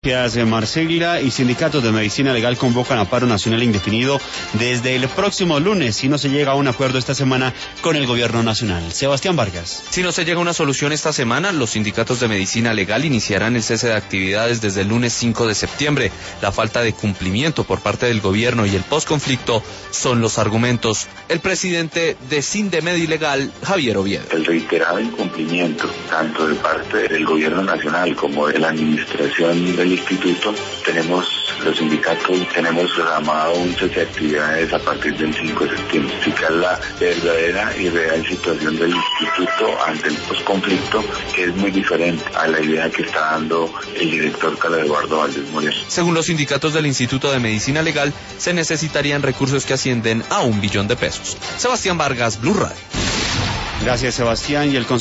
Marcela y sindicatos de medicina legal convocan a paro nacional indefinido desde el próximo lunes si no se llega a un acuerdo esta semana con el gobierno nacional. Sebastián Vargas. Si no se llega a una solución esta semana, los sindicatos de medicina legal iniciarán el cese de actividades desde el lunes 5 de septiembre. La falta de cumplimiento por parte del gobierno y el posconflicto son los argumentos. El presidente de Sindemedilegal, Javier Oviedo. El reiterado incumplimiento, tanto de parte del gobierno nacional como de la administración del instituto, los sindicatos tenemos programado un cese de actividades a partir del 5 de septiembre. Explicar la verdadera y real situación del instituto ante el posconflicto, que es muy diferente a la idea que está dando el director Carlos Eduardo Valdés Moreno. Según los sindicatos del Instituto de Medicina Legal, se necesitarían recursos que ascienden a $1 billón. Sebastián Vargas, Blue Radio. Gracias, Sebastián. Y el